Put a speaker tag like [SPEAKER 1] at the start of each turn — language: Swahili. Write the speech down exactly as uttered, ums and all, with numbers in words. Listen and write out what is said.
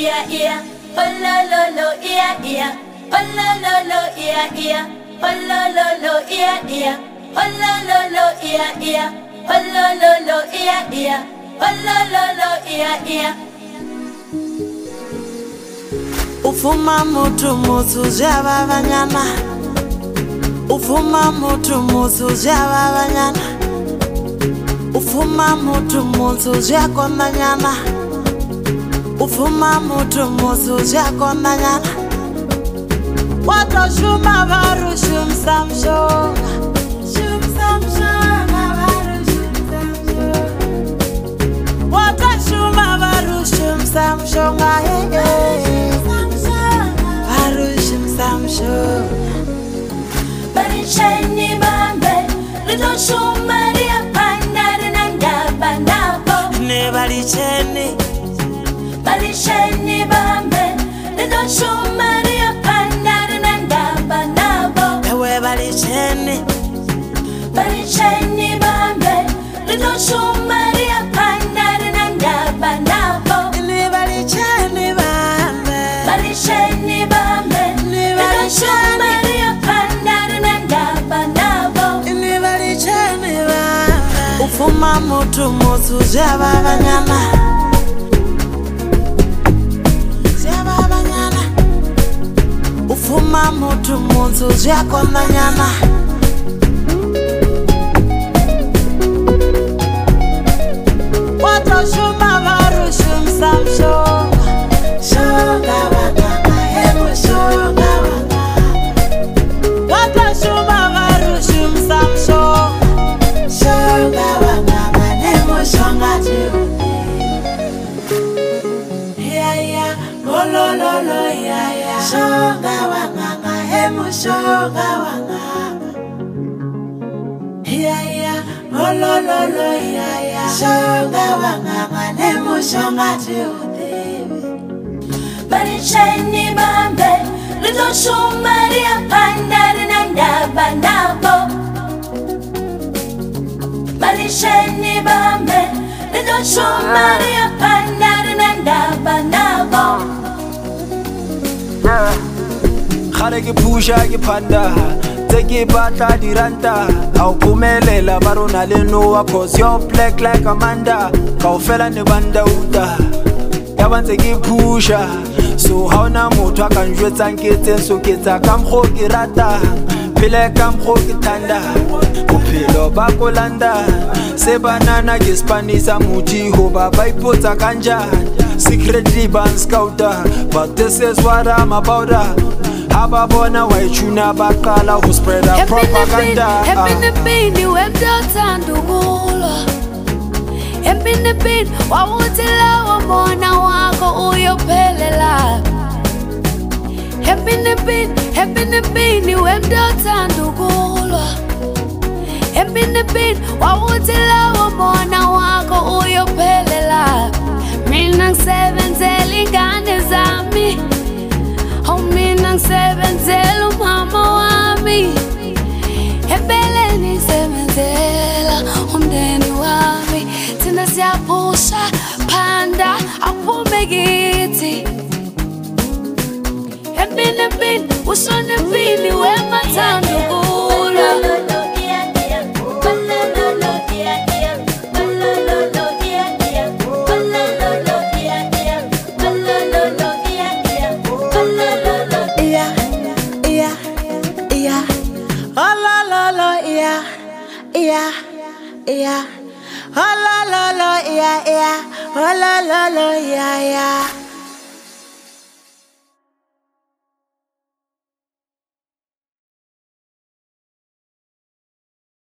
[SPEAKER 1] yeah yeah. Oh lo lo lo yeah yeah. Oh lo lo lo yeah yeah. Oh lo lo lo yeah yeah. Oh lo lo lo yeah yeah. Oh lo lo lo yeah yeah. Oh lo lo lo yeah yeah.
[SPEAKER 2] Ufuma mutu mutu jaba banyana. Ufuma mutu mutu jaba banyana. Ufuma mutu mutu jako manyana. Ufuma mutu mutu jako manyana. Wato shuma baru shum samsho. Shum samsho baru shum samsho. Wato shuma baru shum samsho ngahe. Baru shum samsho.
[SPEAKER 1] Bari shani bambe, little shuma ria pandare nanda bandabo.
[SPEAKER 2] Ne bari cheni.
[SPEAKER 1] Bari shani bambe, little shuma ria pandare nanda bandabo.
[SPEAKER 2] Ewe bari cheni.
[SPEAKER 1] Bari shani bambe, little shuma ria pandare nanda bandabo.
[SPEAKER 2] Ne bari cheni bambe.
[SPEAKER 1] Bari shani bambe, little shuma ria pandare nanda bandabo.
[SPEAKER 2] Ne bari cheni bambe. Ufuma mutu mutu jaba banyana. Jaba banyana. Ufuma mutu mutu jako manyana. Wato shuma baru shum samsho. Shonga wanganga hemu shonga wanganga. Wato shuma baru shum samsho. Shonga wanganga hemu shonga jiuti. Yeah yeah, oh lo lo lo yeah yeah. Shonga wanganga hemu shonga wanganga. Yeah yeah, oh lo lo lo yeah yeah. Shonga wanganga hemu shonga jiuti.
[SPEAKER 1] Bari shani bambe, little shuma ria pandare nanda bandabo. Bari shani bambe, little shuma ria pandare nanda bandabo.
[SPEAKER 3] Khare ke pusha ke phanda teke batla diranta au pumelela barona le noa cause you're black like Amanda kaofela ne banda uta ya bantse ke pusha so ha ona motho a ka njwetsa nketse so ke tsa ka mkho ke rata phele ka mkho ke thanda bophelo ba kolanda se banana ke spanisa muti ho ba ba ipotsa kanjani secretly ban scouter but this is what I'm about. Ababona waichuna bakala who spread a propaganda.
[SPEAKER 1] Hepin the bean, you have done tandugula. Hepin the bean, wa utila wa mona wako uyo pelela. Hepin the bean, hepin the bean, you have done tandugula. Hepin the bean, wa utila wa mona wako uyo pelela. Minang seven zelingane zami. Oh, minang seven zelo mama wami. Hebeleni seven zela umdeni wami. Tina siyapusha panda apume giti. Hebine bin usone bini we matando gula.
[SPEAKER 2] Yeah, yeah, oh la la la, yeah, yeah, oh la la la, yeah, yeah.